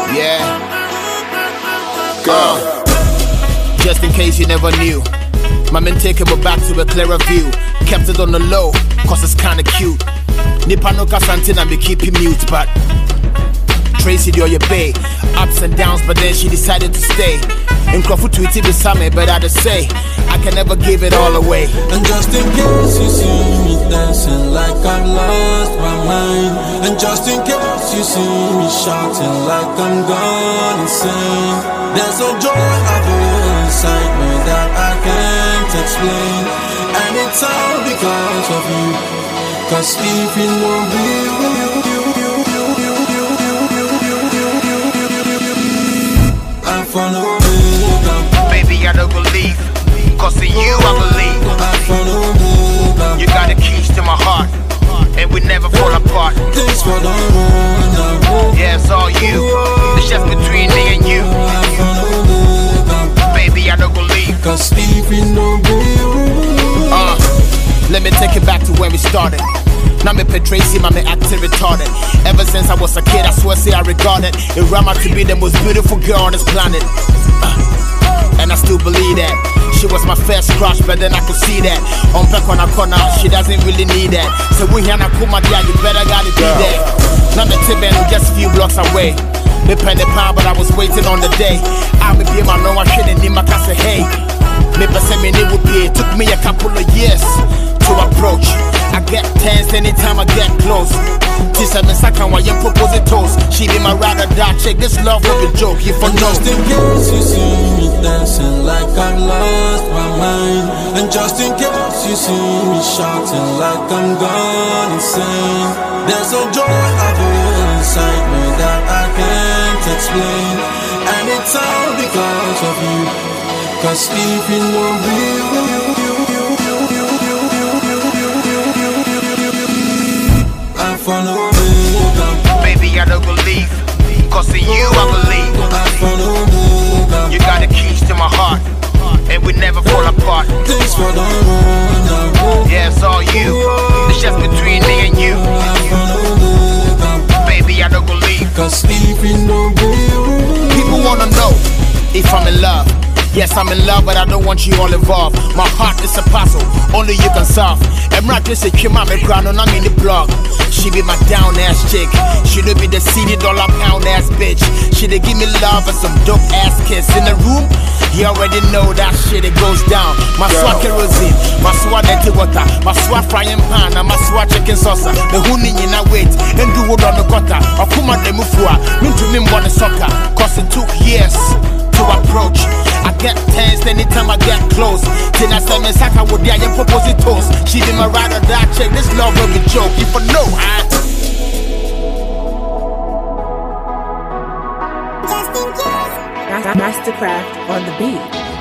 Yeah. Just in case you never knew, my men take it back to a clearer view. Kept it on the low, cause it's kinda cute. Nipa no kasantin and be keeping mute, but Tracy do your bay, ups and downs, but then she decided to stay. In Crawford tweeted the summer, but I just say I can never give it all away. And just in case you see me dancing like I've lost my mind, and just in case you see me shouting like I'm gone insane, there's a joy I feel inside me that I can't explain, and it's all because of you. Cause if you know me, I follow me. Baby, I don't believe, cause in you I believe. I follow me. You got the keys to my heart, and we never fall apart. Thanks for the run. Yeah, it's all you. It's just between me and you. I follow me. Baby, I don't believe. Cause if you know me, let me take it back to when we started. Now me pay Tracy, me acting retarded. Ever since I was a kid, I swear say I regarded Irama to be the most beautiful girl on this planet. And I still believe that she was my first crush, but then I could see that on back on a corner, she doesn't really need that. So we here na kuma dia, you better gotta be there. Now me Tiben just a few blocks away. Me pen the pound, but I was waiting on the day. I me be my no, I shouldn't need my casa. Hey, me person me would be. It took me a couple of years to approach. I get tense anytime I get close. Tisa me second why you propose a toast. She be my ride or die chick. This love will be joke. You for no. Just in case you see me dancing like I've lost my mind, and just in case you see me shouting like I'm gone insane, there's a joy I feel inside me that I can't explain, and it's all because of you. Cause if you know me, I follow me. Baby, I don't believe, cause in you I believe. I follow me. You got the keys to my heart, and we never fall apart. Thanks for the run. Yeah, it's all you. It's just between me and you. I follow me. Baby, I don't believe. Cause if you know me, People wanna know if I'm in love. Yes, I'm in love, but I don't want you all involved. My heart is a puzzle, only you can solve. And right this is Kim, I'm a crown, and I'm in the blog. She be my down ass chick. She don't be the $CD pound ass bitch. She dey give me love and some dope ass kiss in the room. You already know that shit, it goes down. My swat kerosene, my swat dirty water, my swat frying pan, and my swat chicken saucer. The honey in a wait, and do what on the gutter. Or come on the mufua, mean to me more than soccer. Cause it took years to approach. I get tense anytime I get close. Then I say me saka would die and propose it toast. She be my ride or die check. This love will be joke. If I know, Mastercraft on the beat.